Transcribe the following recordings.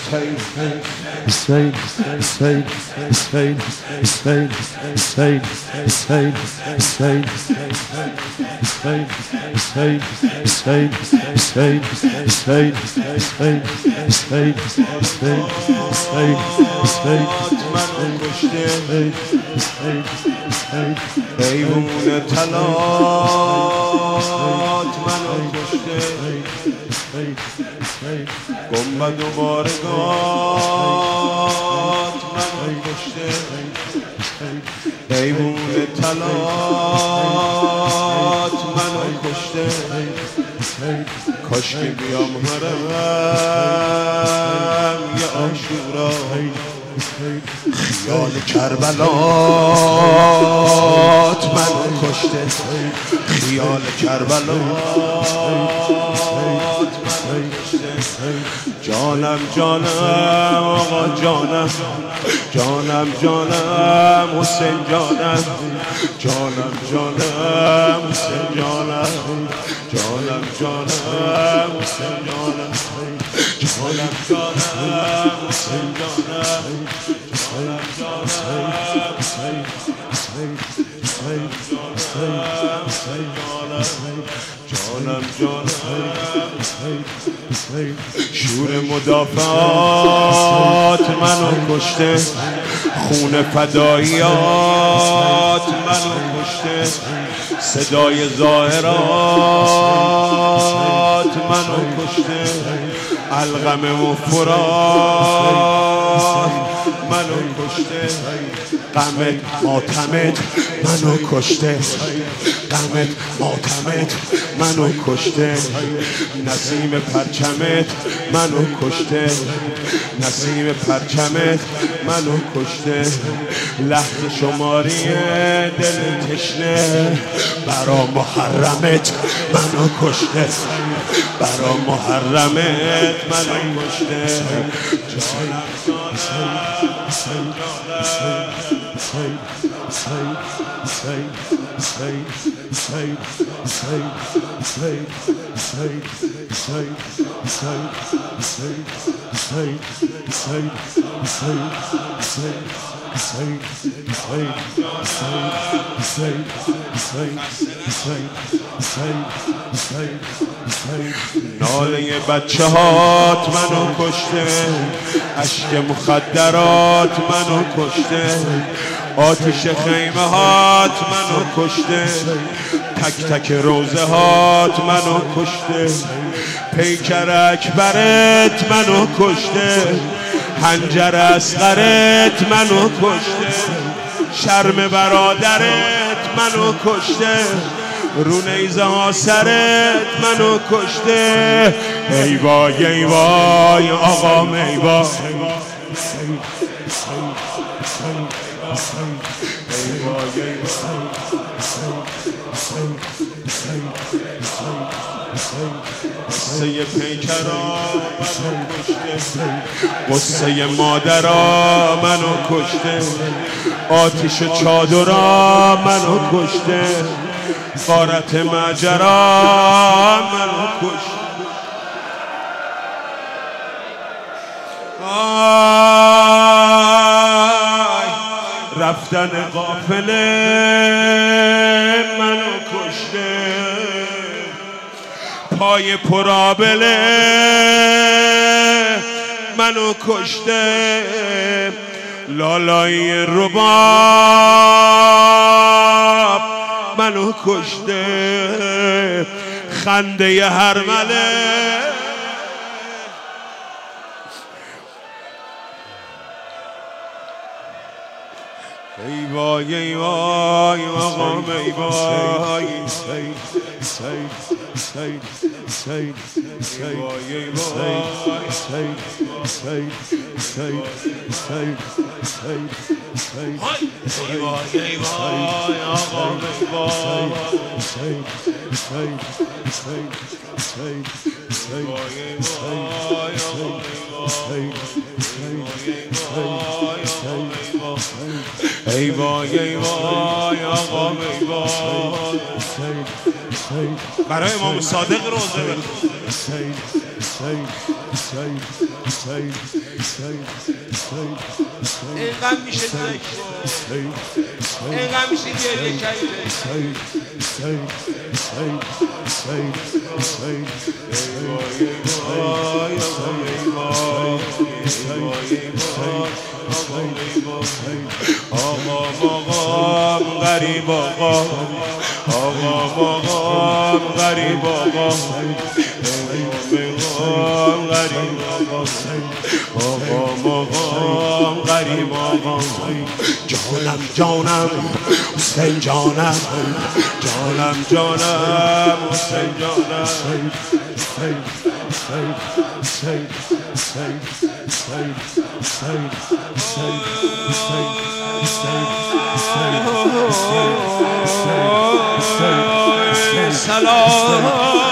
حیوان طلات منو کشته گنبد و بارگات منو کشته حیوان طلات منو کشته کاش که بیام حرم یه عاشورا خیال کربلات منو کشته خیال کربلات منو کشته جانم جانم آقا جانم جانم جانم حسین جانم جانم جانم حسین جانم جانم جانم حسین جانم جانم جانم حسین جانم جانم جانم شور مدافعات منو کشته خون فداییات منو کشته صدای ظاهرات منو کشته القم و فرات منو کشته غمت ماتمت منو کشته غمت ماتمت منو کشته نسیم پرچمت منو کشته نسیم پرچمت منو کشته لحظه شماری دل تشنه برا محرمت منو کشته برا محرمت منو کشته جانم ناله بچه هات منو کشته اشک مخدرات منو کشته آتش خیمه هات منو کشته تک تک روزه هات منو کشته پیکر اکبرت منو کشته حنجر اصغرت منو کشته شرم برادرت منو کشته رو نیزه ها سرت منو کشته ای وای ای وای آقا ای وای قصه پیکرا منو کشته قصه مادرا منو کشته آتش چادرا منو کشته غارت مجرا منو کشته رفتن قافله منو کشته پای پرابله منو کشته لالای رباب منو کشته خنده هرمله ای وای ای وای مقام ای وای ای وای ای وای آقا ای وای برای امام صادق روزه بخون اینقدر میشه ذکر اینقدر میشه گریه کرده آقا مقام غریب آقا مقام غریب آقا مقام غریب آقا جانم حسین جانم حسین جانم سلام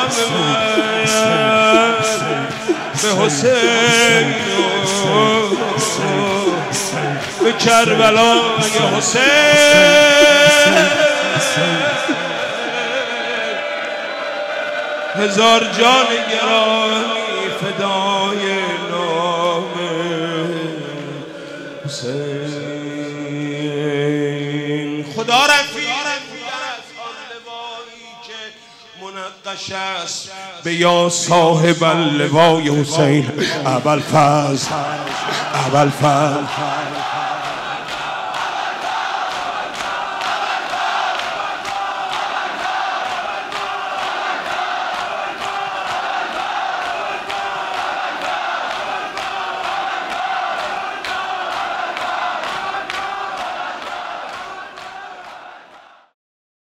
به حسین به کربلای حسین هزار جان گرامی فدای نام حسین خدا رفیق منقش است به یا صاحب اللوای حسین ابوالفضل